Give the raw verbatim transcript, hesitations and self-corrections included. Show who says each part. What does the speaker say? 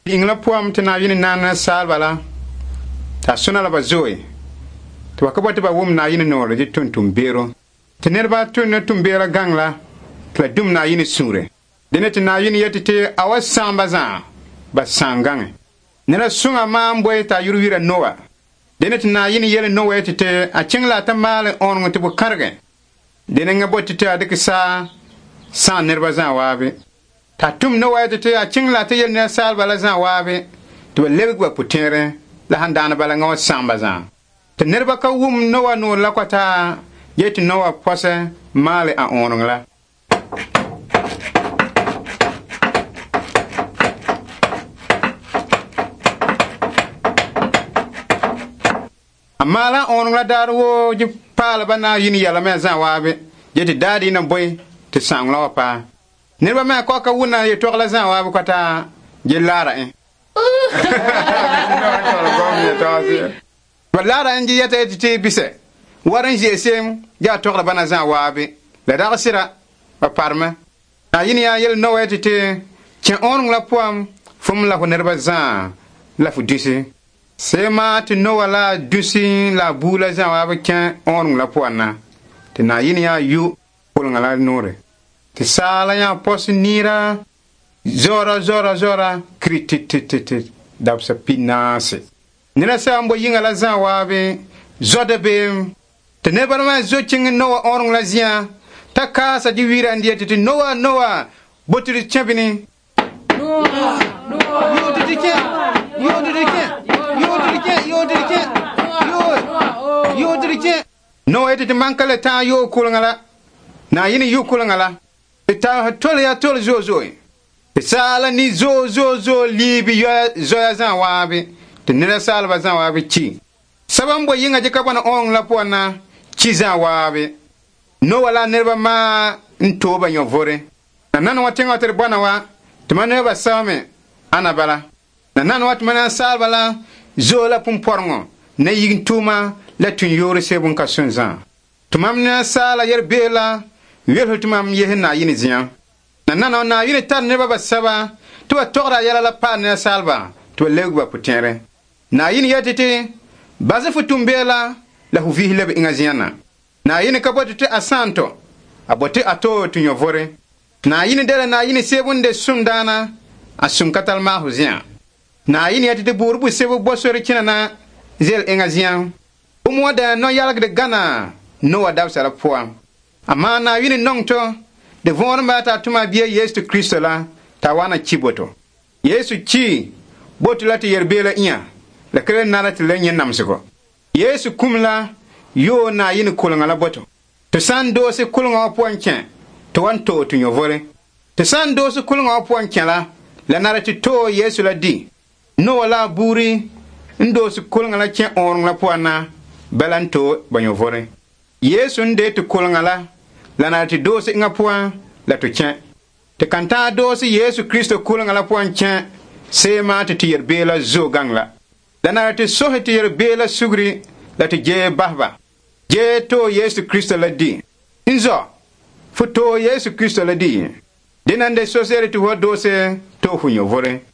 Speaker 1: Ingla poam tɩ na n yɩ naan saalba la t'a sõna la ba zoe tɩ ba ka bɔ tɩ ba wʋm na n yɩ noore tɩ tʋm tʋm-beero tɩ nedbã tʋm ne tʋm-beerã gãng la tɩ la dũm na n yɩ sũure dẽne tɩ na n yɩ yetɩ tɩ a wa sãamba zã ba sãam gãngẽ neda sõŋa maan boe t'a yʋr wɩra noa dẽne tɩ na n yɩ yɛl noa yetɩ tɩ a kẽng la a t'a maal õoreng tɩ b kãrge dẽne ngã bot tɩ a dɩk saa sãn nedbã zã waabe t'a tʋm noa yetɩ tɩ a kẽng la a tɩ yel ne a saalba la zã waabe tɩ ba lebg ba pʋ-tẽere la sãn daan bala ngã wa sãamba zã tɩ nedbã ka wʋm noa noor la kɔta yetɩ noa pɔsɛ maale a õoreng la a maala õoreng la daar woo gɩ paalba na n yɩ yɛlame a zã waabe yetɩ daadɩ na boe tɩ sãng la wa paa nedbã me a kɔka wʋna ye-toag la zã waabe kɔta gel laara ẽ ba laara ẽ gɩ yɛta yetɩ tɩ bisɛ war n zeesem yaa togra bãna zã waabe la dag sɩda ba parmɛ a yɩn yaa yel noa yetɩ tɩ kẽ õoreng la pʋam fõm la fo nedbã zã la fo dũsi seema tɩ noa la dũsi la a buu la zã waabe kẽ õoreng la pʋanna tɩ na yɩn yaa yu kolengã la noore tɩ saala yã pɔs niirã zora zora zora kiri tɩtɩtɩtɩ dabsa pinaase neda sã n bo yĩngã la zã waabe zɔda beem tɩ nebã dãmbã zo kẽng noa õoreng la zĩã t'a kaasa dɩ wɩɩra n dɩyetɩ tɩ noa noa bot tɩ d kẽ bɩ ne yood tɩ kẽ yood tɩ kẽ yood tɩ kẽ yood tɩ kẽ yood tɩ kẽ noa yetɩ tɩ man ka le tãag yoog kolengã la na n yɩ ne yu kolengã la tɩ ta tol yaa tol zoe-zoe tɩ saala ni zoe-zoe-zoe liibi zoya zã waabe tɩ neda saalba zã waabe ki saba n bo yĩngã dɩka bõna õoreng la pʋgãna ki zã waabe noa la nedbã maa n tooba yõ-vore na nan wa tẽngã tɩ d bõna wa tɩ ma nebã sabame ãna bala na nan wa tɩ ma na n saalba la zoe la pʋm-pɔrengõ na yig tʋʋma la tũn yoore seb n ka sõn zã tɩ mam ne a saala yel-beela wel tɩ mam yes na n yɩ ne zĩã na nanã na n yɩ ne tar nebã basaba tɩ ba togra a yɛla la paad ne a saalba tɩ ba lebg ba pʋ-tẽere na n yɩ ne yetɩ tɩ bas fo tʋm-beela la fo vis leb ĩngã zĩana na n yɩ ne ka bot tɩ a sã n tɔ a bot tɩ a to tɩ yõ-vore na n yɩ ne dɛla na n yɩ ne seb n de sũm-daana a sũm ka tar maasf zĩã na n yɩ ne yetɩ tɩ buur bʋ-seb bɔ sor kẽna na zel ẽngã zĩã bũmb wã da no-yalgd gãna noa dabsa la pʋa amma na n yɩ ne nong tɔ de võorembã t'a tʋma a bia yeesu kiristã la t'a wa na ki boto yeesu ki boto la tɩ yer-beelã ĩa la ka le nara tɩ la yẽ namsgɔ yeesu kum la yoo na n yɩ ne kolengã la boto tɩ sã n doose kolengã wã pʋgẽ kẽ tɩ wa n toog tɩ yõ-vore tɩ sã n doose kolengã wã pʋgẽ kẽ la la nara tɩ toog yeesu la dɩ noa la a buuri n doose kolengã la kẽ õoreng la pʋgãna bala n toog ba yõ-vore yeesu n de tɩ kolengã la la na tɩ doos ĩngã pʋgã la tɩ kẽ tɩ kan tãag doos yeesu kiristã kolengã la pʋgẽ kẽ seema tɩ tɩ yer-beelã zo gãng la la na tɩ sos tɩ yer-beelã sugri la tɩ gee basba gee toog yeesu kiristã la dɩ n zɔ fo toog yeesu kiristã la dɩ dẽna n de sosere tɩ fo doose toog fo yõ-vore